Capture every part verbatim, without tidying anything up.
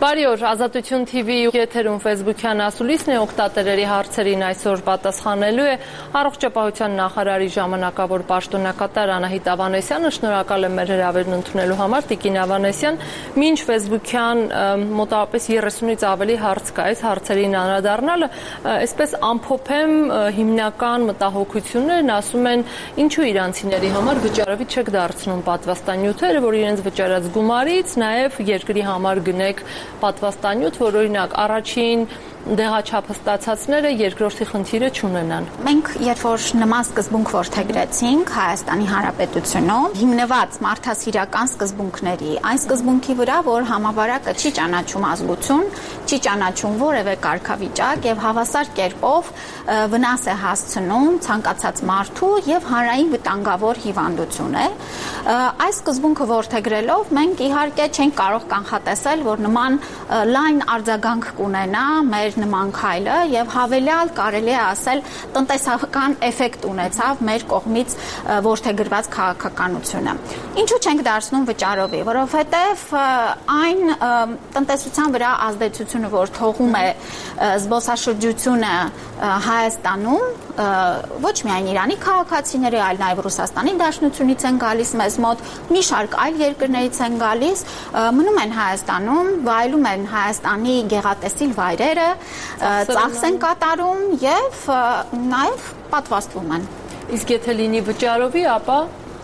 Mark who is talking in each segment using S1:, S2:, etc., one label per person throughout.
S1: Բարի օր, Ազատություն թիվի եթերում Facebook-յան ասուլիսն է, օգտատերերի հարցերին այսօր պատասխանելու է Առողջապահության նախարարի ժամանակավոր պաշտոնակատար Անահիտ Ավանեսյանը։ Շնորհակալ եմ մեր հրավերն ընդունելու համար, Տիկին Ավանեսյան։ Մինչ Facebook-յան մոտավորապես երեսունից ավելի հարց կա, այս հարցերին անդրադառնալը, այսպես ամփոփեմ հիմնական մտահոգություններն, ասում են, ինչու իրանցիների համար վճարովի չեք դարձնում պատվաստանյութերը, որ իրենց վճարած գումարից նաև երկրի համար գնեք պատվաստանյութ, որ օրինակ առաջին դեղաչափ հստացածները երկրորդի խնդիրը չունենան։
S2: Մենք երբ որ նման սկզբունք որդեգրեցինք Հայաստանի Հանրապետությունում, հիմնված մարդասիրական սկզբունքների, այն սկզբունքի վրա, որ համավարակը չի ճանաչում ազգություն, չի ճանաչում որևէ կարգավիճակ եւ հավասար կերպով վնաս է հասցնում ցանկացած մարդու եւ հանրային վտանգավոր հիվանդություն է։ Այս սկզբունքը որդեգրելով մենք իհարկե չենք կարող կանխատեսել, որ նման լայն արձագանք կունենա մեր նման քայլը եւ հավելյալ կարելի է ասել տնտեսական էֆեկտ ունեցավ մեր կողմից որդեգրված քաղաքականությունը։ Ինչու չենք դարձնում վճարովի, որովհետեւ այն տնտեսության վրա ազդեցությունը, որ թողում է զբոսաշրջությունը Հայաստանում, ոչ միայն Իրանի քաղաքացիները, այլ նաև Ռուսաստանի Դաշնությունից են գալիս մեզ մոտ, մի շարք այլ երկրներից են գալիս, մնում են Հայաստանում, վայելում են Հայաստանի գեղատեսիլ վայրերը, ծախս են կատարում եւ նաև պատվաստվում են։
S1: Իսկ եթե լինի վճարովի, ապա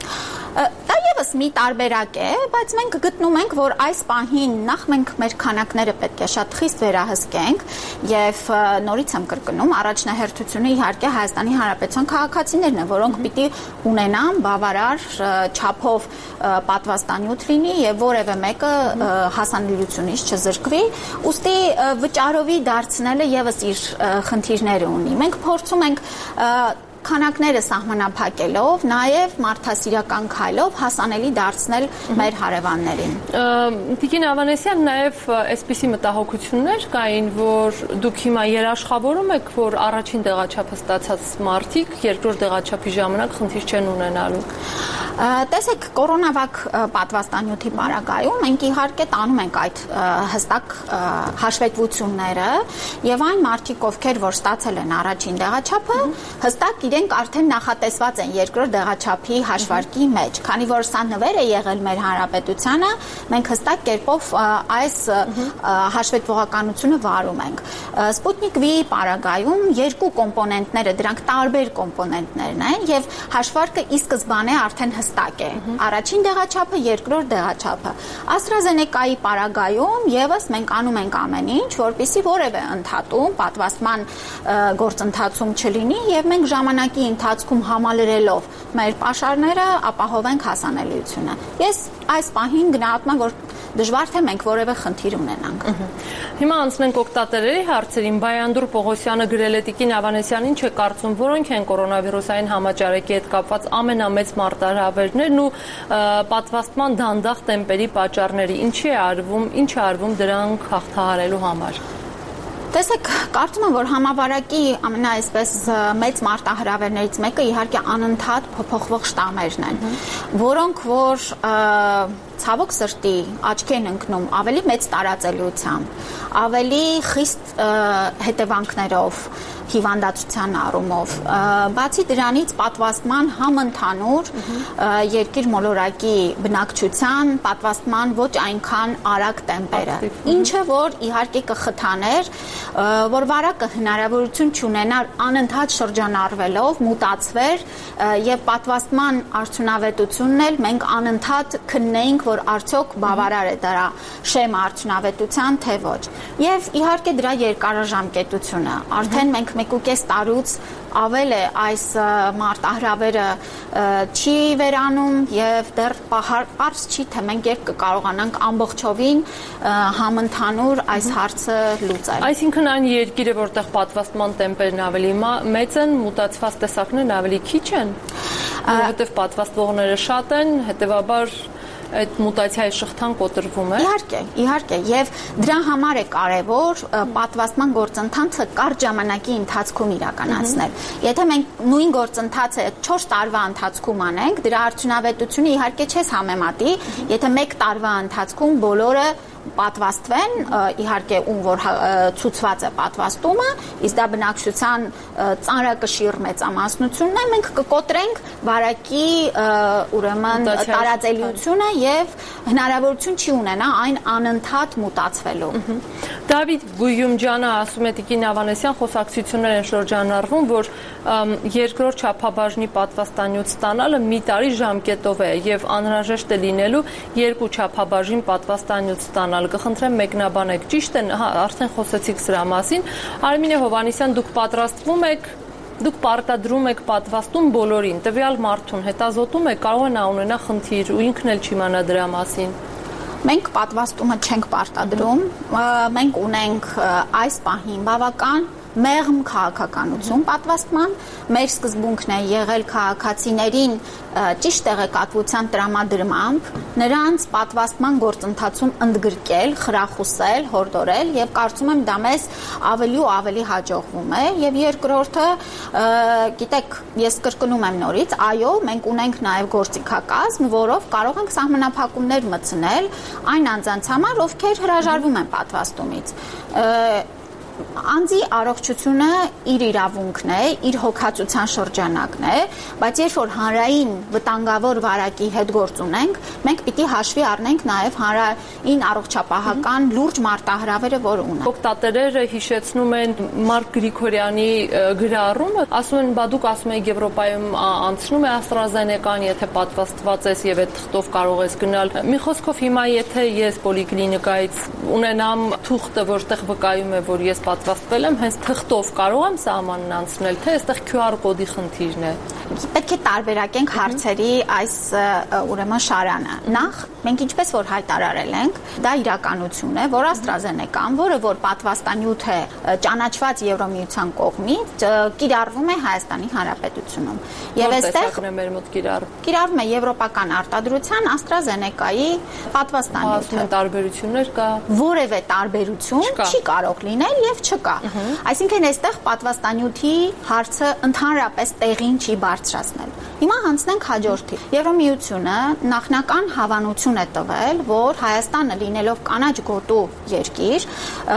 S2: դա եւս մի տարբերակ է, բայց մենք գտնում ենք, որ այս պահին նախ մենք մեր քանակները պետք է շատ խիստ վերահսկենք եւ նորից եմ կրկնում, առաջնահերթությունը իհարկե Հայաստանի Հանրապետության քաղաքացիներն են, որոնք պիտի ունենան բավարար չափով պատվաստանյութ լինի եւ որևէ մեկը հասանելիությունից չզրկվի, ուստի վճարովի դարձնելը եւս իր խնդիրները ունի։ Մենք փորձում ենք քանակները սահմանափակելով, նաև մարդասիրական քայլով հասանելի դարձնել մեր հարևաններին։
S1: Տիկին Ավանեսյան, նաև այսպիսի մտահոգություններ կային, որ դուք հիմա երաշխավորում եք, որ առաջին դեղաչափը ստացած մարդիկ երկրորդ դեղաչափի ժամանակ խնդիր չեն ունենալու։
S2: Տեսեք, կորոնավակ պատվաստանյութի պարագայում մենք իհարկե տանում ենք այդ հստակ հաշվետվությունները եւ այն մարդիկ, ովքեր որ ստացել են առաջին դեղաչափը, հստակ իրենք արդեն նախատեսված են երկրորդ դեղաչափի հաշվարկի մեջ, քանի որ սա նվեր է եղել մեր հանրապետությանը, մենք հստակ կերպով այս հաշվետվողականությունը վարում ենք։ Սպուտնիկ V-ի պարագայում երկու կոմպոնենտները, դրանք տարբեր կոմպոնենտներն են եւ հաշվարկը ի սկզբանե արդեն հստակ է։ Առաջին դեղաչափը, երկրորդ դեղաչափը։ AstraZeneca-ի պարագայում եւս մենք անում ենք ամեն ինչ, որպեսզի որևէ ընդհատում, պատվաստման գործընթացում չլինի եւ մենք ժամանակի ընթացքում համալրելով մեր պաշարները ապահովենք հասանելիությունը։ Ես այս պահին գնահատում եմ, որ դժվար թե մենք որևէ խնդիր ունենանք։
S1: Հիմա անցնենք օգտատերերի հարցերին։ Բայանդուր Պողոսյանը գրել է Տիկին Ավանեսյան, ինչ է կարծում, որոնք են կորոնավիրուսային համաճարակի հետ կապված ամենամեծ մարտահրավերներն ու պատվաստման դանդաղ տեմպերի պատճառները, ինչի է արվում, ինչ է արվում դրանք հաղթահարելու համար։
S2: Տեսեք, կարծում եմ, որ համավարակի ամենաայսպես մեծ մարտահրավերներից մեկը իհարկե անընդհատ փոփոխվող շտամերն են, որոնք որ ցավոք սրտի աչքի են ընկնում ավելի մեծ տարածելիությամբ, ավելի խիստ հետևանքներով հիվանդացության առումով, բացի դրանից պատվաստման համընդհանուր երկիր մոլորակի բնակչության պատվաստման ոչ այնքան արագ տեմպերը, ինչը որ իհարկե կխթաներ, որ վարակը հնարավորություն չունենար անընդհատ շրջանառվելով մուտացվեր եւ պատվաստման արդյունավետությունն էլ մենք անընդհատ քննեինք, որ արդյոք բավարար է դրա շեմ արդյունավետության թե ոչ։ Եվ իհարկե դրա երկարաժամկետությունը, արդեն մենք մեկ ու կես տարուց ավել է այս մարտահրավերը չի վերանում եւ դեռ պարզ չի, թե մենք երբ կկարողանանք ամբողջովին համընդհանուր այս հարցը լուծել։
S1: Այսինքն այն երկիրը, որտեղ պատվաստման տեմպերն ավելի մեծ են, մուտացված տեսակներն ավելի քիչ են, որովհետեւ պատվաստվողները շատ են, հետեւաբար այդ մուտացիայի շղթան կոտրվում է։
S2: Իհարկե, իհարկե, եւ դրա համար է կարեւոր պատվաստման գործընթացը կարճ ժամանակի ընթացքում իրականացնել։ Եթե մենք նույն գործընթացը չորս տարվա ընթացքում անենք, դրա արդյունավետությունը իհարկե չես համեմատի, եթե մեկ տարվա ընթացքում բոլորը պատվաստվեն, իհարկե ում որ ցուցված է պատվաստումը, իսկ դա բնակչության ծանրակշիռ մեծամասնությունն է, մենք կկոտրենք վարակի ուրեմն տարածելիությունը եւ հնարավորություն չի ունենա այն անընդհատ մուտացվելու։
S1: Դավիթ Գույումջյանը ասում է Տիկին Ավանեսյան խոսակցություններ են շրջանառվում, որ երկրորդ չափաբաժնի պատվաստանյութ ստանալը մի տարի ժամկետով է եւ անհրաժեշտ է լինելու երկու չափաբաժին պատվաստանյութ ստանալ։ Կխնդրեմ մեկնաբանեք, ճիշտ է, արդեն խոսեցիք սրա մասին։ Արմինե Հովհաննիսյան, դուք պատրաստվում եք Դուք պարտադրում եք պատվաստում բոլորին, տվյալ մարդուն հետազոտում եք, կարող է նա ունենա խնդիր ու ինքն էլ չիմանա դրա մասին։
S2: Մենք պատվաստումը չենք պարտադրում, մենք ունենք այս պահին բավական մեղմ քաղաքականություն պատվաստման, մեր սկզբունքն է եղել քաղաքացիներին ճիշտ տեղեկատվության տրամադրմամբ, նրանց պատվաստման գործընթացում ընդգրկել, խրախուսել, հորդորել եւ կարծում եմ դա մեզ ավելի ու ավելի հաջողվում է եւ երկրորդը, գիտեք, ես կրկնում եմ նորից, այո, մենք ունենք նաեւ գործիքակազմ, որով կարող ենք սահմանափակումներ մտցնել այն անձանց համար, ովքեր հրաժարվում են պատվաստումից։ Անձի առողջությունը իր իրավունքն է, իր հոգացության շրջանակն է, բայց երբ որ հանրային վտանգավոր վարակի հետ գործ ունենք, մենք պիտի հաշվի առնենք նաև հանրային առողջապահական լուրջ մարտահրավերը, որ ունենք։
S1: Օգտատերերը հիշեցնում են Մարկ Գրիգորյանի գրառումը, ասում են, բա դուք ասում եք Եվրոպայում անցնում է AstraZeneca-ն, եթե պատվաստված ես եւ այդ թղթով կարող ես գնալ։ Մի խոսքով հիմա եթե ես պոլիկլինիկայից ունենամ թուղթը, որտեղ վկայում է, որ ես պատվաստվել եմ, հենց թղթով կարող եմ սահմանն անցնել, թե այստեղ Q R կոդի խնդիրն է։
S2: Պետք է տարբերակենք հարցերի այս ուրեմն շարանը։ Նախ մենք ինչպես որ հայտարարել ենք, դա իրականություն է, որ AstraZeneca-ն, որը որ պատվաստանյութ է ճանաչված Եվրոմիության կողմից, կիրառվում է Հայաստանի Հանրապետությունում։ Եվ այստեղ
S1: մեր մոտ կիրառվում։
S2: Կիրառվում է եվրոպական արտադրության AstraZeneca-ի պատվաստանյութը։
S1: Տարբերություններ կա։
S2: Որևէ տարբերություն չի կարող լինել եւ չկա։ Այսինքն այստեղ պատվաստանյութի հարցը ընդհանրապես տեղին չի բարձրացնել։ Հիմա հանցնենք հաջորդի։ Եվրոմիությունը նախնական հավանություն է տվել, որ Հայաստանը լինելով կանաչ գոտու երկիր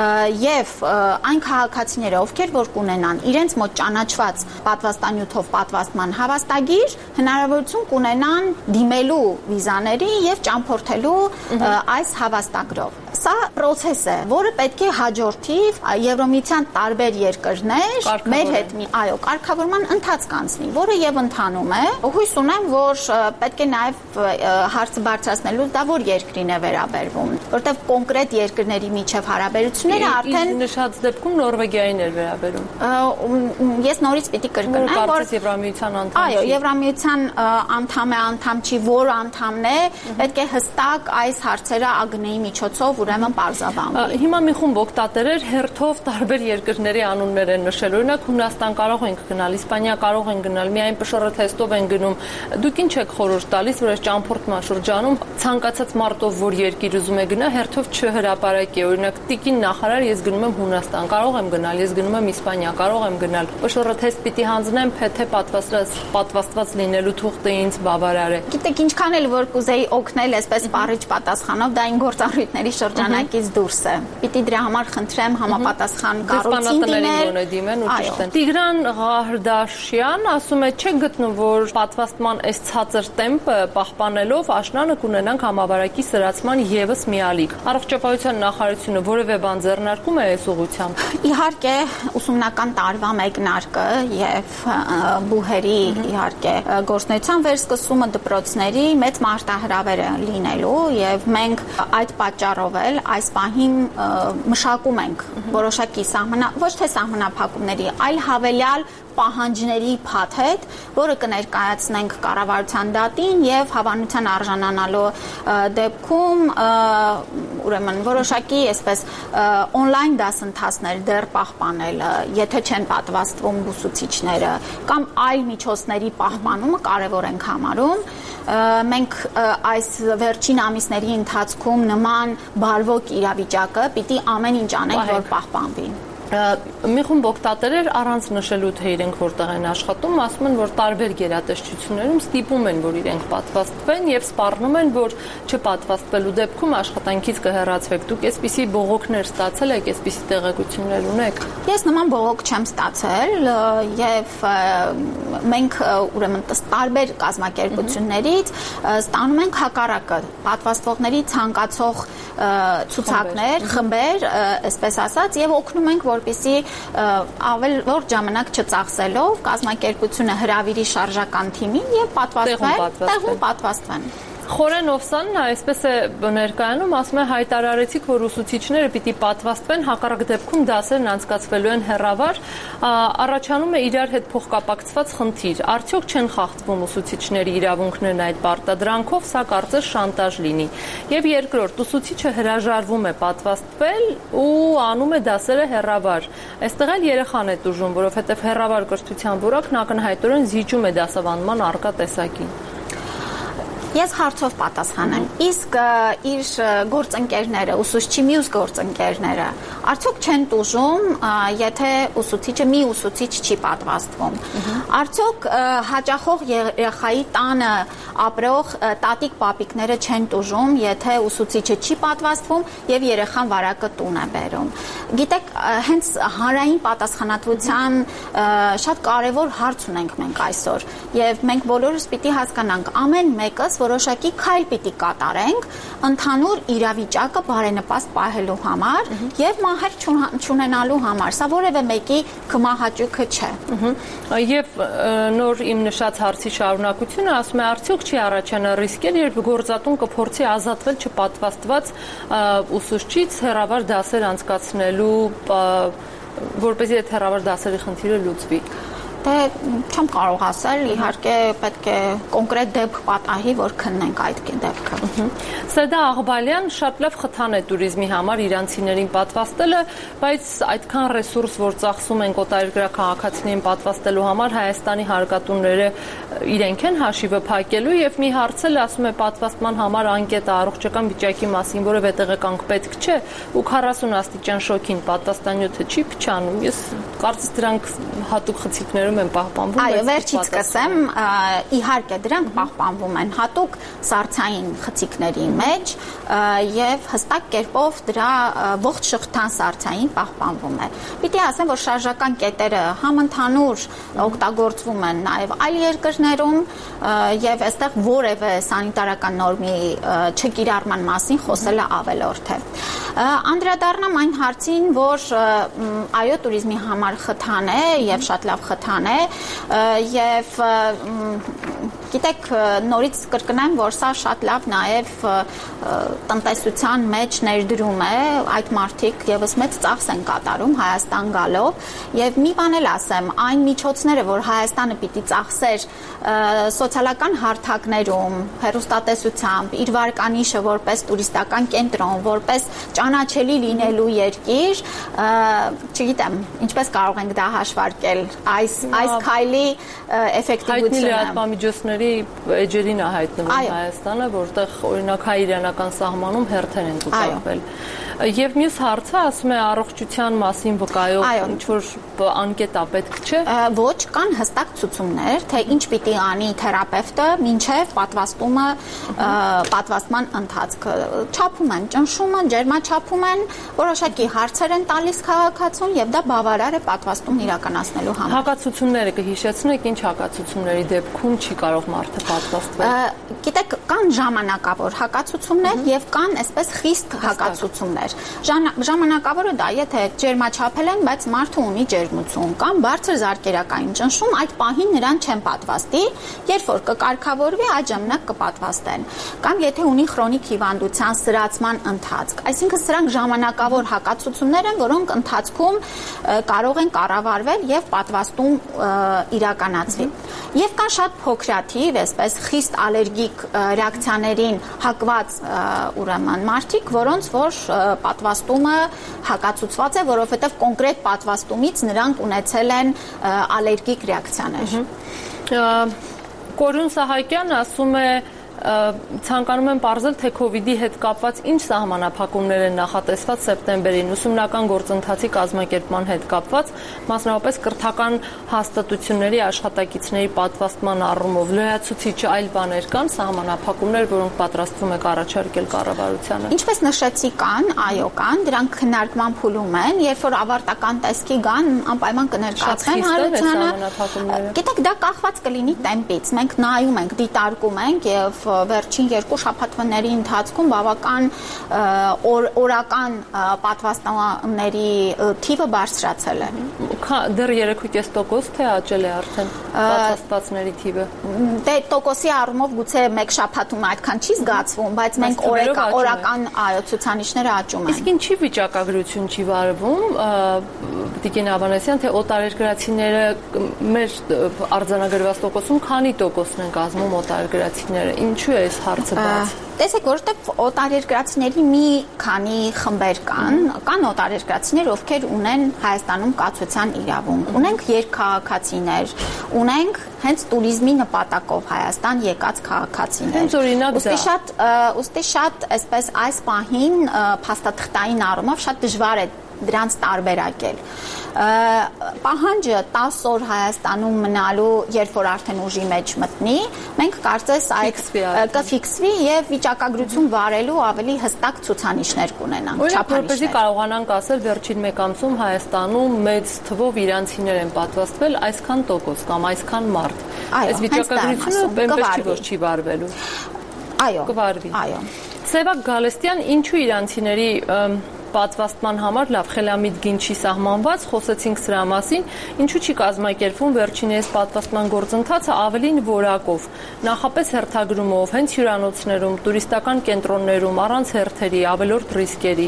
S2: եւ այն քաղաքացիները, ովքեր որ կունենան իրենց մոտ ճանաչված պատվաստանյութով պատվաստման հավաստագիր, հնարավորություն կունենան դիմելու վիզաների եւ ճամփորդելու այս հավաստագրով։ Սա process է, որը պետք է հաջորդի Եվրոմիության տարբեր երկրներ մեր հետ մի այո կարգավորման ընթացք անցնի, որը եւ ընթանում է։ Հույս ունեմ, որ պետք է նաեւ հարցը բարձրացնելուց դա որ երկրին է վերաբերվում, որտեղ կոնկրետ երկրների միջև հարաբերությունները արդեն
S1: նշած դեպքում Նորվեգիային էր վերաբերում։
S2: Ես նորից պիտի կրկնեմ,
S1: որ Եվրոմիության անդամ
S2: այո, Եվրոմիության անդամ է, անդամ չի, որ անդամն է, պետք է հստակ այս հարցերը ԱԳՆ-ի միջոցով ուրեմն պարզաբանվի։
S1: Հիմա մի խումբ օգտատերեր հերթով տարբեր երկրների անուններ են նշել։ Օրինակ Հունաստան կարող ենք գնալ, Իսպանիա կարող են գնալ, միայն ՊՇՌ թեստով են գնում։ Դուք ինչ եք խորհուրդ տալիս, որ այս ճամփորդման շրջանում ցանկացած մարդով, որ երկիր ուզում է գնա, հերթով չհրապարակի։ Օրինակ Տիկին նախարար, ես գնում եմ Հունաստան, կարող եմ գնալ, ես գնում եմ Իսպանիա, կարող եմ գնալ։ ՊՇՌ թեստ պիտի հանձնեմ, թե պատվաստված պատվաստված լինելու թուղթը ինձ բավարար է։
S2: Գիտեք, ինչքան էլ որ կուզեի օգնել, այսպես սպառիչ պատասխանով, դա այն գործառույթների շրջանակից դուրս է։ Պիտի դրա համար խնդրեմ համապատասխան կառույցին
S1: դիմել։ Տիգրան Ղահրդաշյան ասում է, չեք գտնում, որ պատվաստման այս ցածր տեմպը պահպանելով աշնանը կունենանք համավարակի սրացման եւս մի ալիք։ Առողջապահության նախարարությունը որևէ բան ձեռնարկում է այս ուղղությամբ։
S2: Իհարկե, ուսումնական տարվա մեկնարկը եւ բուհերի իհարկե գործնական վերսկսումը դպրոցների մեծ մարտահրավեր է լինելու եւ մենք այդ պատճառով էլ այս պահին մշակում ենք որոշակի սահմանա ոչ թե սահմանափակումների, այլ հավելյալ պահանջների փաթեթ, որը կներկայացնենք կառավարության դատին եւ հավանության արժանանալու դեպքում ուրեմն որոշակի այսպես on-line դասընթացներ դեռ պահպանելը, եթե չեն պատվաստվում ուսուցիչները կամ այլ միջոցների պահպանումը կարևոր ենք համարում։ Մենք այս վերջին ամիսների ընթացքում նման բարվոք իրավիճակը պիտի ամեն ինչ անենք, որ պահպանվի։
S1: մի խումբ օգտատերեր առանց նշելու թե իրենք որտեղ են աշխատում, ասում են, որ տարբեր գերատեսչություններում ստիպում են, որ իրենք պատվաստվեն եւ սպառնում են, որ չպատվաստվելու դեպքում աշխատանքից կհեռացվեք։ Դուք այսպիսի բողոքներ ստացել եք, այսպիսի տեղեկություններ ունեք։
S2: Ես նման բողոք չեմ ստացել եւ մենք ուրեմն տարբեր կազմակերպություններից ստանում ենք հակառակը, պատվաստվողների ցանկացող ցուցակներ, խմբեր, այսպես ասած, եւ օգնում ենք, որպեսզի ավելորդ ժամանակ չծախսելով կազմակերպությունը հրավիրի շարժական թիմին եւ պատվաստվեն, տեղում պատվաստվեն։
S1: Խորեն Օվսանն այսպես է ներկայանում, ասում է հայտարարեցիք, որ ուսուցիչները պիտի պատվաստվեն, հակառակ դեպքում դասերն անցկացվելու են հեռավար, առաջանում է իրար հետ փոխկապակցված խնդիր։ Արդյոք չեն խախտվում ուսուցիչների իրավունքներն այդ պարտադրանքով, սա կարծես շանտաժ լինի։ Եվ երկրորդ, ուսուցիչը հրաժարվում է պատվաստվել ու անում է դասերը հեռավար։ Այստեղ էլ երեխան է տուժում, որովհետև հեռավար կրթության որակն ակնհայտորեն զիջում է դասավանդման առկա տեսակին։
S2: Ես հարցով պատասխանեմ։ Իսկ իր գործընկերները, ուսուցչի մյուս գործընկերները, արդյոք չեն տուժում, եթե ուսուցիչը մի ուսուցիչ չի պատվաստվում։ Արդյոք հաճախող երեխայի տանը ապրող տատիկ պապիկները չեն տուժում, եթե ուսուցիչը չի պատվաստվում եւ երեխան վարակը տուն է բերում։ Գիտեք, հենց հանրային պատասխանատվության շատ կարեւոր հարց ունենք մենք այսօր, եւ մենք բոլորս պիտի հասկանանք, ամեն մեկս որոշակի քայլ պիտի կատարենք ընդհանուր իրավիճակը բարենպաստ պահելու համար եւ մահեր չունենալու համար։ Սա որևէ մեկի կմահաճուքը չէ։
S1: Եվ նոր իմ նշած հարցի շարունակությունը ասում է, արդյոք չի առաջանա ռիսկեր, երբ գործատուն կփորձի ազատվել չպատվաստված ուսուցչից հեռավար դասեր անցկացնելու, որպեսզի այդ հեռավար դասերի խնդիրը լուծվի։
S2: Դե չեմ կարող ասել, իհարկե պետք է կոնկրետ դեպք պատահի, որ քննենք այդ դեպքը։
S1: Սեդա Աղբալյան շատ լավ խթան է туриզմի համար իրանցիներին պատվաստելը, բայց այդքան ռեսուրս, որ ծախսում են օտարերկրաքաղաքացիներին պատվաստելու համար, Հայաստանի հարկատուները իրենք են հաշիվը փակելու եւ մի հարց էլ ասում է պատվաստման համար անկետը առողջական վիճակի մասին որևէ տեղեկանք պետք չէ ու քառասուն աստիճան շոկին պատվաստանյութը չի փչանում։ Ես կարծես դրանք հատուկ խցիկներում են պահպանվում։
S2: Այո, վերջից սկսեմ, իհարկե դրանք պահպանվում են հատուկ սառցային խցիկների մեջ եւ հստակ կերպով դրա ողջ շղթան սառցային պահպանվում է։ Պիտի ասեմ, որ շարժական կետերը համընդհանուր օգտագործվում են նաեւ այլ երկրներում եւ այստեղ որևէ սանիտարական նորմի չկիրառման մասին խոսելը ավելորդ է։ Անդրադառնամ այն հարցին, որ այո, туриզմի համար խթան է եւ շատ լավ խթան է եւ գիտեք, նորից կրկնեմ, որ սա շատ լավ նաեւ տնտեսության մեջ ներդրում է, այդ մարդիկ եւս մեծ ծախս են կատարում Հայաստան գալով եւ մի բան էլ ասեմ, այն միջոցները, որ Հայաստանը պիտի ծախսեր սոցիալական հարթակներում, հեռուստատեսությամբ, իր վարկանիշը որպես տուրիստական կենտրոն, որպես ճանաչելի լինելու երկիր, չգիտեմ, ինչպես կարող ենք դա հաշվարկել, այս այս քայլի էֆեկտիվությունը։
S1: Հայտնի էջերին է հայտնվում Հայաստանը, որտեղ օրինակ հայ-իրանական սահմանում հերթեր են գուտակվել։ Եվ մյուս հարցը ասում է առողջության մասին վկայող ինչ-որ անկետա պետք չէ։
S2: Ոչ, կան հստակ ցուցումներ, թե ինչ պիտի անի թերապևտը մինչև պատվաստումը, պատվաստման ընթացքը։ Չափում են ճնշումը, ջերմաչափում են, որոշակի հարցեր են տալիս քաղաքացուն եւ դա բավարար է պատվաստումն իրականացնելու համար։
S1: Հակացությունները կհիշեցնեք, ինչ հակացությունների դեպքում չի կարող մարդը պատվաստվել։
S2: Գիտեք, կան ժամանակավոր հակացություններ եւ կան այսպես խիստ հակացություններ։ Ժամանակավորը դա, եթե ջերմաչափել են, բայց մարդը ունի ջերմություն կամ բարձր զարկերակային ճնշում, այդ պահին նրան չեն պատվաստի, երբ որ կկարգավորվի, այդ ժամանակ կպատվաստեն։ Կամ եթե ունի քրոնիկ հիվանդության սրացման ընթացք, այսինքն սրանք ժամանակավոր հակացություններ են, որոնք ընթացքում կարող են կառավարվել եւ պատվաստում իրականացվի։ Եվ կան շատ փոքրաթիվ, այսպես խիստ ալերգիկ ռեակցիաներին հակված ուրեմն մարդիկ, որոնց որ պատվաստումը հակացուցված է, որովհետև կոնկրետ պատվաստումից նրանք ունեցել են ալերգիկ ռեակցիաներ։
S1: Կորյուն Սահակյան ասում է ցանկանում եմ պարզել, թե COVID-ի հետ կապված ինչ սահմանափակումներ են նախատեսված սեպտեմբերին, ուսումնական գործընթացի կազմակերպման հետ կապված, մասնավորապես կրթական հաստատությունների աշխատակիցների պատվաստման առումով լրացուցիչ այլ բաներ կան, սահմանափակումներ, որոնք պատրաստվում եք առաջարկել կառավարությանը։
S2: Ինչպես նշեցի, կան, այո, կան, դրանք քննարկման փուլում են, երբ որ ավարտական տեսքի գան, անպայման կներկայացնեն հանրությանը։ Գիտեք, դա կախված կլինի տեմպից։ Մենք նայում ենք, դիտարկում ենք եւ վերջին երկու շաբաթվաների ընթացքում բավական օրական պատվաստանների թիվը բարձրացել է։
S1: Դեռ երեք ու կես տոկոս թե աճել է արդեն պատվաստվածների թիվը։
S2: Դե տոկոսի առումով գուցե մեկ շաբաթում այդքան չի զգացվում, բայց մենք օրական այո ցուցանիշները աճում են։
S1: Իսկ ինչի վիճակագրություն չի վարվում, Տիկին Ավանեսյան, թե օտարերկրացիները մեր արձանագրված տոկոսում քանի տոկոսն են կազմում օտարերկրացիները։ Ինչու է այս հարցը բաց։
S2: Տեսեք, որովհետև օտարերկրացիների մի քանի խմբեր կան, կան օտարերկրացիներ, ովքեր ունեն Հայաստանում կացության իրավունք, ունենք երկքաղաքացիներ, ունենք հենց туриզմի նպատակով Հայաստան եկած քաղաքացիներ։
S1: Հենց օրինակ դա։
S2: Ուստի շատ, ուստի շատ, այսպես այս պահին փաստաթղթային առումով շատ դժվար է դրանց տարբերակել։ Պահանջը տասը օր Հայաստանում մնալու, երբ որ արդեն ուժի մեջ մտնի, մենք կարծես այդ կֆիքսվի եւ վիճակագրություն վարելու ավելի հստակ ցուցանիշներ կունենանք,
S1: չափանիշներ։ Որպեսզի կարողանանք ասել վերջին մեկ ամսում Հայաստանում մեծ թվով իրանցիներ են պատվաստվել այսքան տոկոս կամ այսքան մարդ։ Այս վիճակագրությունը այնպես չի որ չի վարվելու։
S2: Այո,
S1: կվարվի։
S2: Այո։
S1: Սևակ Գալստյան, ինչու իրանցիների պատվաստման համար լավ խելամիտ գին չի սահմանված, խոսեցինք սրա մասին, ինչու չի կազմակերպվում վերջինիս պատվաստման գործընթացը ավելին որակով, նախապես հերթագրումով, հենց հյուրանոցներում, տուրիստական կենտրոններում, առանց հերթերի, ավելորդ ռիսկերի։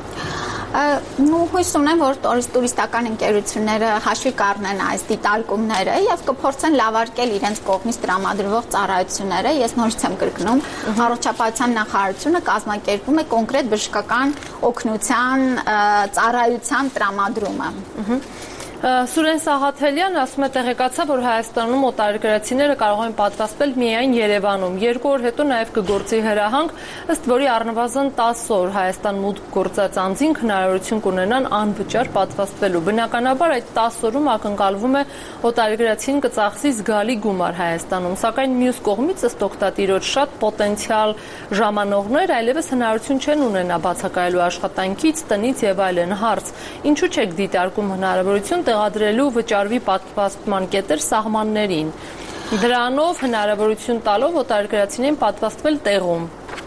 S2: Նու հույս ունեմ, որ տուրիստական ընկերությունները հաշվի կառնեն այս դիտարկումները եւ կփորձեն լավարկել իրենց կողմից տրամադրվող ծառայությունները։ Ես նորից եմ կրկնում, Առողջապահության նախարարությունը կազմակերպում է կոնկրետ բժշկական օգնության ծառայության տրամադրումը։
S1: Սուրեն Սաղաթելյան ասում է տեղեկացա, որ Հայաստանում օտարերկրացիները կարող են պատվաստվել միայն Երևանում։ Երկու օր հետո նաև կգործի հրահանգ, ըստ որի առնվազն տասը օր Հայաստան մուտք գործած անձինք հնարավորություն կունենան անվճար պատվաստվելու։ Բնականաբար այդ տասը օրում ակնկալվում է օտարերկրացին կծախսի զգալի գումար Հայաստանում, սակայն մյուս կողմից ըստ օգտատիրոջ շատ պոտենցիալ ժամանողներ այլևս հնարավորություն չեն ունենա բացակայելու աշխատանքից, տնից եւ այլն։ Հարց. ինչու չեք դիտարկում հնարավորություն տեղադրելու վճարվի պատվաստման կետեր սահմաններին, դրանով հնարավորություն տալով օտարերկրացիներին պատվաստվել տեղում։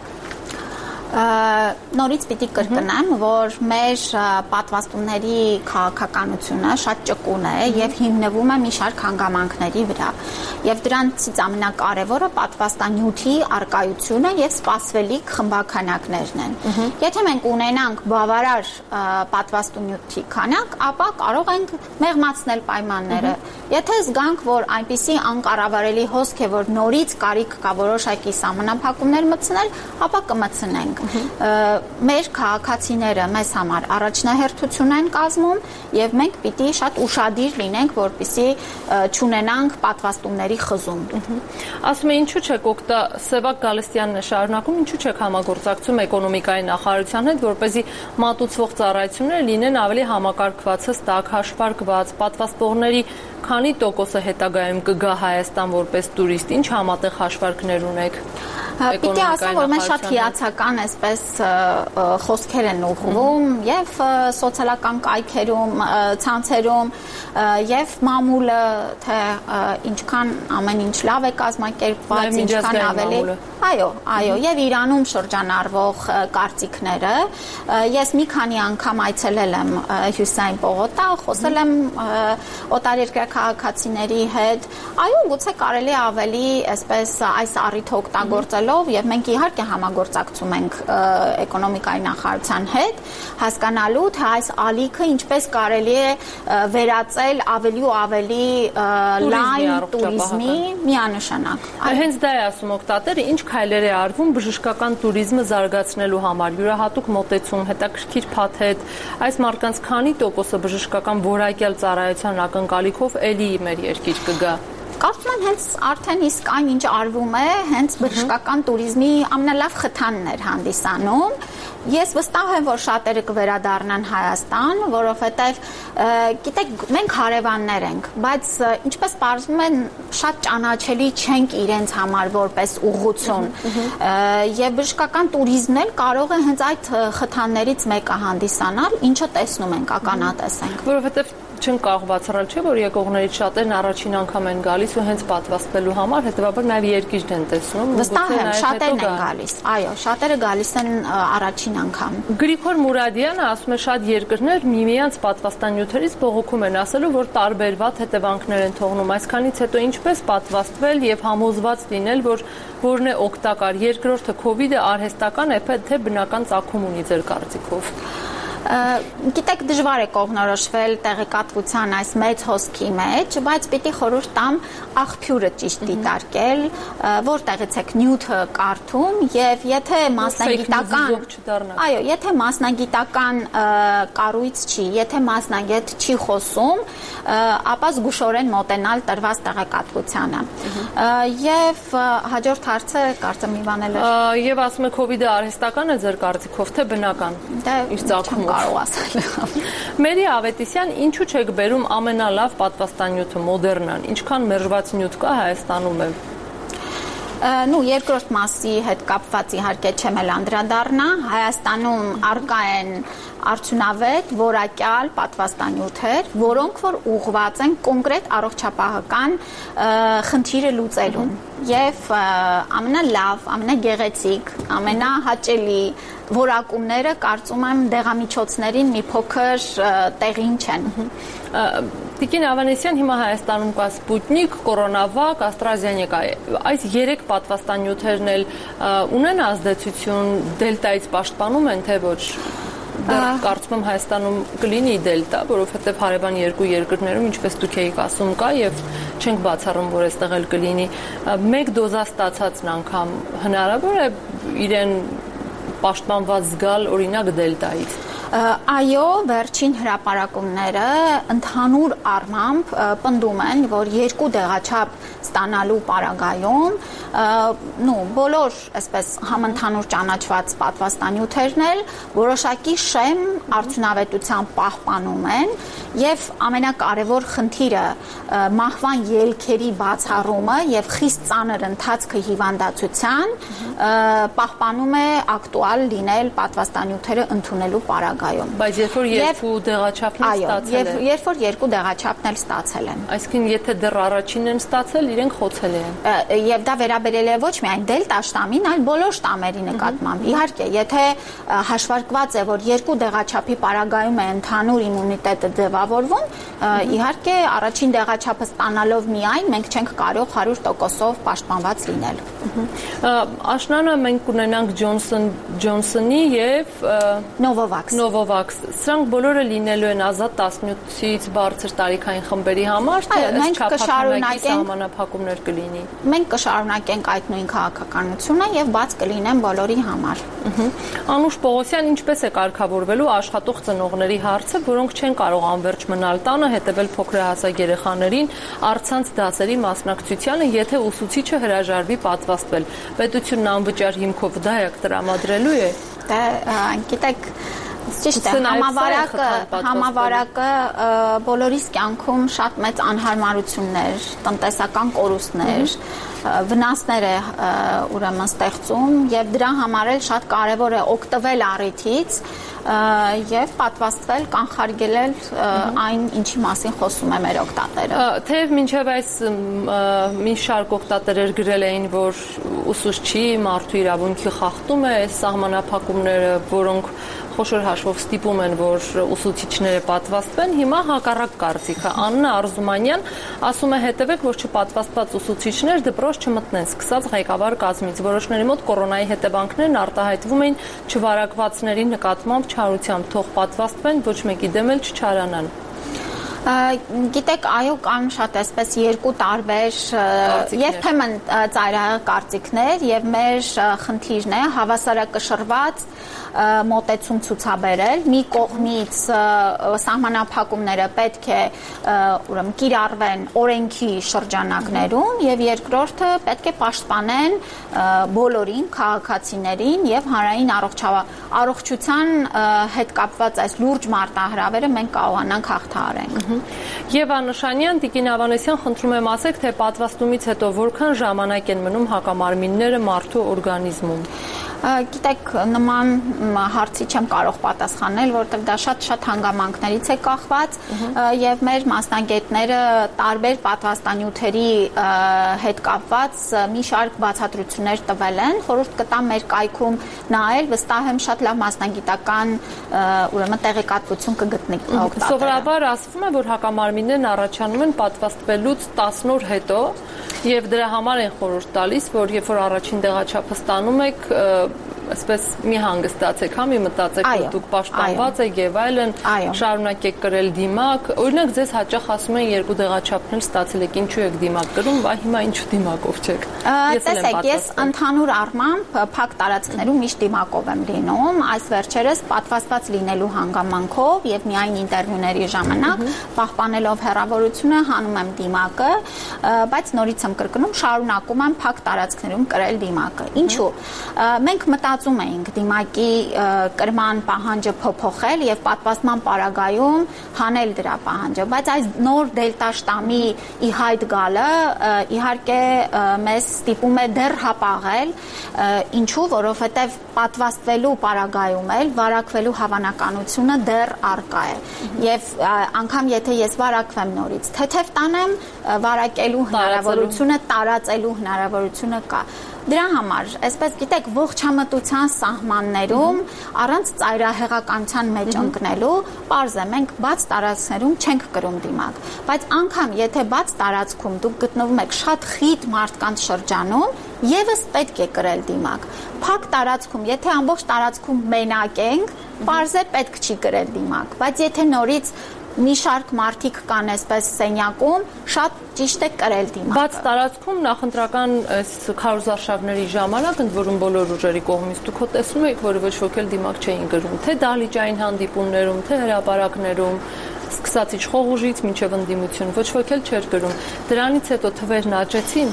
S2: Նորից պիտի կրկնեմ, որ մեր պատվաստումների քաղաքականությունը շատ ճկուն է եւ հիմնվում է մի շարք հանգամանքների վրա։ Եվ դրանցից ամենակարևորը պատվաստանյութի առկայությունը եւ սպասվելիք խմբաքանակներն են։ Եթե մենք ունենանք բավարար պատվաստանյութի քանակ, ապա կարող ենք մեղմացնել պայմանները։ Եթե զգանք, որ այնպիսի անկառավարելի հոսք է, որ նորից կարիք կա որոշակի սահմանափակումներ մտցնել, ապա կմտցնենք։ Մեր քաղաքացիները մեզ համար առաջնահերթություն են կազմում եւ մենք պիտի շատ ուշադիր լինենք, որպեսզի չունենանք պատվաստումների խզում։
S1: Ասում եմ, ինչու չեք օգտա Սևակ Գալստյանն է շարունակում, ինչու չեք համագործակցում էկոնոմիկայի նախարարության հետ, որպեսզի մատուցվող ծառայությունները լինեն ավելի համակարգված, հստակ, հաշվարկված, պատվաստողների քանի տոկոսը հետագայում կգա Հայաստան որպես տուրիստ, ինչ համատեղ հաշվարկներ ունեք։
S2: Պիտի ասեմ, որ մենք շատ հիացական այսպես խոսքեր են ուղղվում եւ սոցիալական կայքերում, ցանցերում եւ մամուլը, թե ինչքան ամեն ինչ լավ է կազմակերպված, ինչքան ավելի։ Այո, այո, եւ Իրանում շրջանառվող կարծիքները։ Ես մի քանի անգամ այցելել եմ Հյուսային պողոտա, խոսել եմ օտարերկրյա քաղաքացիների հետ։ Այո, գուցե կարելի ավելի այսպես այս առիթը օգտագործելով եւ մենք իհարկե համագործակցում ենք էկոնոմիկայի նախարարության հետ, հասկանալու թե այս ալիքը ինչպես կարելի է վերածել ավելի ու ավելի լայն туриզմի միանշանակ։
S1: Հենց դա է ասում օգտատերը, ինչ քայլեր է արվում բժշկական туриզմը զարգացնելու համար, յուրահատուկ մոտեցում, հետաքրքիր փաթեթ, այս մարդկանց քանի տոկոսը բժշկական որակյալ ծառայության ակնկալիքով էլի մեր երկիր կգա։
S2: Կարծում եմ հենց արդեն իսկ այն ինչ արվում է, հենց բժշկական туриզմի ամենալավ խթանն էր հանդիսանում։ Ես վստահ եմ, որ շատերը կվերադառնան Հայաստան, որովհետև գիտեք, մենք հարևաններ ենք, բայց ինչպես պարզվում է, շատ ճանաչելի չենք իրենց համար որպես ուղղություն։ Եվ բժշկական туриզմն էլ կարող է հենց այդ խթաններից մեկը հանդիսանալ, ինչը տեսնում ենք, ականատես ենք։
S1: Որովհետև չեն կարող բացառել, չէ, որ եկողներից շատերն առաջին անգամ են գալիս ու հենց պատվաստվելու համար, հետեւաբար նաև երկիրն են տեսնում։
S2: Վստահ եմ, շատերն են գալիս։ Այո, շատերը գալիս են առաջին անգամ։
S1: Գրիգոր Մուրադյանը ասում է, շատ երկրներ միմյանց պատվաստանյութերից բողոքում են, ասելու, որ տարբերված հետևանքներ են թողնում։ Այսքանից հետո ինչպես պատվաստվել եւ համոզված լինել, որ որն է օգտակար։ Երկրորդը քովիդը արհեստական է, թե բնական ծագում ունի ձեր կարծիքով։
S2: Գիտեք, դժվար է կողմնորոշվել տեղեկատվության այս մեծ հոսքի մեջ, բայց պիտի խորհուրդ տամ աղբյուրը ճիշտ դիտարկել, որտեղից եք նյութը կարդում եւ եթե մասնագիտական, այո, եթե մասնագիտական կառույց չի, եթե մասնագետ չի խոսում, ապա զգուշորեն մոտենալ տրված տեղեկատվությանը։ Եվ հաջորդ հարցը կարծեմ Իվանել է։
S1: Եվ ասում է քովիդը արհեստական է ձեր կարծիքով, թե բնական։ Իր ծագումով
S2: կարող ասել։
S1: Մերի Ավետիսյան, ինչու չեք բերում ամենալավ պատվաստանյութը Մոդեռնան, ինչքան մերժված նյութ կա Հայաստանում է։
S2: Նու երկրորդ մասի հետ կապված իհարկե չեմ էլ անդրադառնա, Հայաստանում առկա են արդյունավետ, որակյալ պատվաստանյութեր, որոնք որ ուղղված են կոնկրետ առողջապահական խնդիրը լուծելուն եւ ամենալավ, ամենագեղեցիկ, ամենահաճելի որակումները կարծում եմ դեղամիջոցներին մի փոքր տեղին չեն։
S1: Տիկին Ավանեսյան, հիմա Հայաստանում կա Սպուտնիկ, Կորոնավակ, AstraZeneca, այս երեք պատվաստանյութերն էլ ունեն ազդեցություն դելտայից պաշտպանում են, թե ոչ։ Դեռ կարծում եմ Հայաստանում կլինի դելտա, որովհետև հարևան երկու երկրներում, ինչպես դուք եք ասում, կա եւ չենք բացառում, որ այստեղ էլ կլինի։ Մեկ դոզա ստացածն անգամ հնարավոր է իրեն պաշտպանված զգալ օրինակ դելտայից։
S2: Այո, վերջին հրապարակումները ընդհանուր առմամբ պնդում են, որ երկու դեղաչափ ստանալու պարագայում, նու բոլոր, այսպես համընդհանուր ճանաչված պատվաստանյութերն էլ որոշակի շեմ արդյունավետության պահպանում են եւ ամենակարևոր խնդիրը մահվան ելքերի բացառումը եւ խիստ ծանր ընթացքը հիվանդացության պահպանում է ակտուալ լինել պատվաստանյութերը ընդունելու պարագայում։
S1: Բայց երբ որ երկու դեղաչափն են ստացել
S2: են։ Այո, երբ որ երկու դեղաչափն էլ ստացել են։
S1: Այսինքն եթե դեռ առաջինն են ստացել, իրենք խոցել են։
S2: Եվ դա վերաբերել է ոչ միայն դելտա շտամին, այլ բոլոր շտամերի նկատմամբ։ Իհարկե, եթե հաշվարկված է, որ երկու դեղաչափի պարագայում է ընդհանուր իմունիտետը ձևավորվում, իհարկե առաջին դեղաչափը ստանալով միայն մենք չենք կարող հարյուր տոկոսով պաշտպանված լինել։
S1: Աշնանը մենք ունենանք Ջոնսոն Ջոնսոնի եւ
S2: Նովովաքս։
S1: Նովովաքս։ Սրանք բոլորը լինելու են ազատ տասնյոթից բարձր տարիքային խմբերի համար, թե
S2: մենք կշարունակենք
S1: սահմանափակումներ կլինի։
S2: Մենք կշարունակենք այդ նույն քաղաքականությունը եւ բաց կլինեն բոլորի համար։
S1: Անուշ Պողոսյան, ինչպես է կարգավորվելու աշխատող ծնողների հարցը, որոնք չեն կարող անվերջ մնալ տանը, հետևել փոքրահասակ երեխաներին առցանց դասերի մասնակցությանը, եթե ուսուցիչը հրաժարվի պատվաստվել։ Պետությունն անվճար հիմքով դայակ տրամադրելու է։
S2: Դա գիտեք, ճիշտ է, համավարակը, համավարակը բոլորիս կյանքում շատ մեծ անհարմարություններ, տնտեսական կորուստներ, վնասներ է ուրեմն ստեղծում եւ դրա համար էլ շատ կարեւոր է օգտվել առիթից եւ պատվաստվել, կանխարգելել այն, ինչի մասին խոսում է մեր օգտատերը։
S1: Թեև մինչև այս մի շարք օգտատերեր գրել էին, որ ուսուցչի մարդու իրավունքի խախտում է սահմանափակումները, որոնք խոշոր հաշվով ստիպում են, որ ուսուցիչները պատվաստվեն, հիմա հակառակ կարծիքը։ Աննա Արզումանյան ասում է հետևեք, որ չպատվաստված ուսուցիչներ դպրոց չմտնեն, սկսած ղեկավար կազմից։ Որոշների մոտ կորոնայի հետևանքներն արտահայտվում էին չվարակվածների նկատմամբ չարությամբ, թող պատվաստվեն, ոչ մեկի դեմ էլ չչարանան։
S2: Գիտեք, այո, կան շատ այսպես երկու տարբեր երբեմն ծայրահեղ կարծիքներ եւ մեր խնդիրն է հավասարակշռված մոտեցում ցուցաբերել։ Մի կողմից սահմանափակումները պետք է ուրեմն կիրառվեն օրենքի շրջանակներում եւ երկրորդը պետք է պաշտպանեն բոլորին, քաղաքացիներին եւ հանրային առողջության հետ կապված այս լուրջ մարտահրավերը մենք կարողանանք հաղթահարենք։
S1: Եվա Նշանյան, Տիկին Ավանեսյան, խնդրում եմ ասեք, թե պատվաստումից հետո որքան ժամանակ են մնում հակամարմինները մարդու օրգանիզմում։
S2: Գիտեք, նման հարցի չեմ կարող պատասխանել, որովհետև դա շատ-շատ հանգամանքներից է կախված եւ մեր մասնագետները տարբեր պատվաստանյութերի հետ կապված մի շարք բացատրություններ տվել են, խորհուրդ կտամ մեր կայքում նայել, վստահ եմ շատ լավ մասնագիտական ուրեմն տեղեկատվություն կգտնեք օգտատերը։
S1: Սովորաբար ասվում է, որ հակամարմիններն առաջանում են պատվաստվելուց տասն օր հետո եւ դրա համար են խորհուրդ տալիս, որ երբ որ առաջին դեղաչափը ստանում եք, այսպես մի հանգստացեք, հա, մի մտածեք, որ դուք պաշտպանված եք եւ այլն, շարունակեք կրել դիմակ։ Օրինակ ձեզ հաճախ ասում են երկու դեղաչափներ ստացել եք, ինչու եք դիմակ կրում, բա հիմա ինչու դիմակով չեք։
S2: Տեսեք, ես ընդհանուր առմամբ փակ տարածքներում միշտ դիմակով եմ լինում, այս վերջերս պատվաստված լինելու հանգամանքով եւ միայն ինտերվյուների ժամանակ պահպանելով հեռավորությունը հանում եմ դիմակը, բայց նորից եմ կրկնում, շարունակում եմ փակ տարածքներում կրել դիմակը։ Ինչու՞։ Մենք մտածում էինք դիմակի կրման պահանջը փոփոխել եւ պատվաստման պարագայում հանել դրա պահանջը, բայց այս նոր դելտա շտամի ի հայտ գալը իհարկե մեզ ստիպում է դեռ հապաղել, ինչու, որովհետեւ պատվաստվելու պարագայում էլ վարակվելու հավանականությունը դեռ առկա է եւ անգամ եթե ես վարակվեմ նորից, թեթև տանեմ, վարակելու հնարավորությունը, տարածելու հնարավորությունը կա։ Դրա համար, այսպես գիտեք, ողջամտության սահմաններում առանց ծայրահեղականության մեջ ընկնելու, պարզ է, մենք բաց տարածքներում չենք կրում դիմակ, բայց անգամ եթե բաց տարածքում դուք գտնվում եք շատ խիտ մարդկանց շրջանում, եւս պետք է կրել դիմակ։ Փակ տարածքում, եթե ամբողջ տարածքում մենակ ենք, պարզ է պետք չի կրել դիմակ, բայց եթե նորից մի շարք մարդիկ կան այսպես սենյակում, շատ ճիշտ է կրել դիմակը։
S1: Բաց տարածքում նախընտրական այս քարոզարշավների ժամանակ ընդ որում բոլոր ուժերի կողմից դուք տեսնում եք, որ ոչ ոք էլ դիմակ չէին կրում, թե դահլիճային հանդիպումներում, թե հրապարակներում, սկսած իշխող ուժից մինչև ընդդիմություն, ոչ ոք էլ չէր կրում։ Դրանից հետո թվերն աճեցին։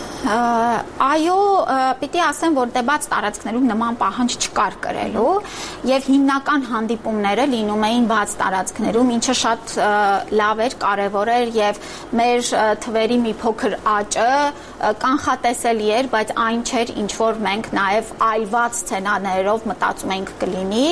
S2: Այո, պիտի ասեմ, որ դեբաց տարածքներում նման պահանջ չկար կրելու եւ հիմնական հանդիպումները լինում էին բաց տարածքներում, ինչը շատ լավ էր, կարեւոր էր եւ մեր թվերի մի փոքր աճը կանխատեսելի էր, բայց այն չէր, ինչ որ մենք նաեւ այլված սցենարներով մտածում էինք կլինի։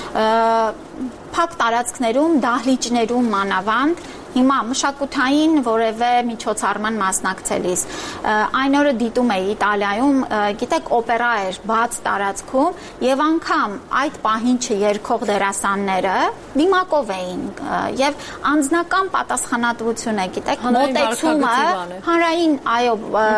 S2: Փակ տարածքներում, դահլիճներում մանավանդ հիմա մշակութային որևէ միջոցառման մասնակցելիս այն օրը դիտում էի Իտալիայում, գիտեք, օպերա էր բաց տարածքում եւ անգամ այդ պահին չերգող դերասանները դիմակով էին եւ անձնական պատասխանատվություն է, գիտեք, մոտեցումը հանրային, այո,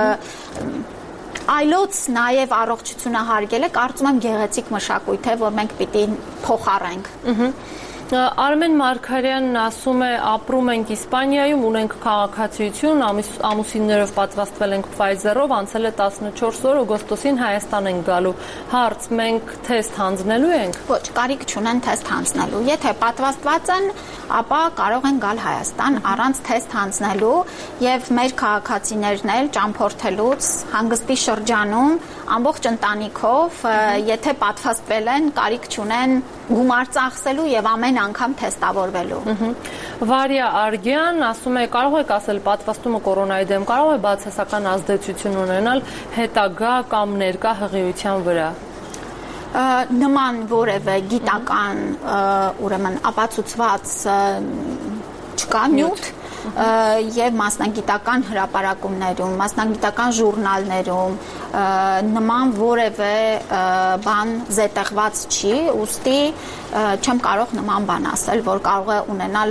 S2: այլոց նաև առողջությունը հարգելը կարծում եմ գեղեցիկ մշակույթ է, որ մենք պիտի փոխառենք։
S1: Արմեն Մարգարյանն ասում է, ապրում ենք Իսպանիայում, ունենք քաղաքացիություն, ամուսիններով պատվաստվել ենք Pfizer-ով, անցել է տասնչորս օր, օգոստոսին Հայաստան ենք գալու։ Հարց, մենք թեստ հանձնելու ենք։
S2: Ոչ, կարիք չունեն թեստ հանձնելու։ Եթե պատվաստված են, ապա կարող են գալ Հայաստան առանց թեստ հանձնելու եւ մեր քաղաքացիներն էլ ճամփորդելուց հանգստի շրջանում ամբողջ ընտանիքով, եթե պատվաստվել են, կարիք չունեն գումար ծախսելու եւ ամեն անգամ թեստավորվելու։
S1: Վարյա Արգյան ասում է, կարող եք ասել, պատվաստումը կորոնայի դեմ կարող է բացասական ազդեցություն ունենալ հետագա կամ ներկա հղիության վրա։
S2: Նման որևէ գիտական ուրեմն ապացուցված չկա նյութ եւ մասնագիտական հրապարակումներում, մասնագիտական ժուրնալներում նման որևէ բան զետեղված չի, ուստի չեմ կարող նման բան ասել, որ կարող է ունենալ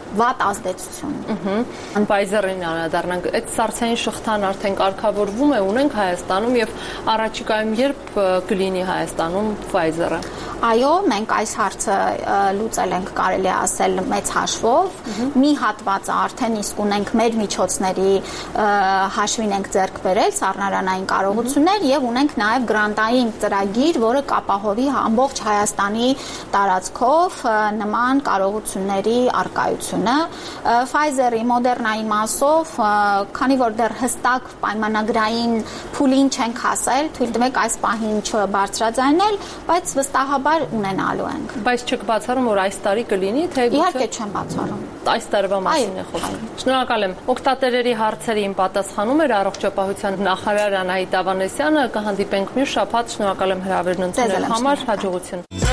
S2: վատ ազդեցություն։
S1: Pfizer-ին անդրադառնանք, այդ սառցային շղթան արդեն կարգավորվում է, ունենք Հայաստանում եւ առաջիկայում երբ կլինի Հայաստանում Pfizer-ը։
S2: Այո, մենք այս հարցը լուծել ենք, կարելի է ասել, մեծ հաշվով։ Մի հատվածը արդեն իսկ ունենք մեր միջոցների հաշվին ենք ձեռք բերել սառնարանային կարողություններ եւ ունենք նաեւ գրանտային ծրագիր, որը կապահովի ամբողջ Հայաստանի տարածքով նման կարողությունների արկայությունը։ Pfizer-ի, Moderna-ի մասով, քանի որ դեռ հստակ պայմանագրային փուլին չենք հասել, թույլ տվեք այս պահին չբարձրաձայնել, բայց վստահաբար ունենալու ենք։
S1: Բայց չեք բացառում, որ այս տարի կլինի, թե
S2: իհարկե չեմ բացառում։
S1: Այս տարվա մասին է խոսքը։ Շնորհակալ եմ։ Օգտատերերի հարցերին պատասխանում էր առողջապահության նախարար Անահիտ Ավանեսյանը, կհանդիպենք մյուս շաբաթ։ Շնորհակալ եմ հրավերն ընդունելու համար, հաջողություն։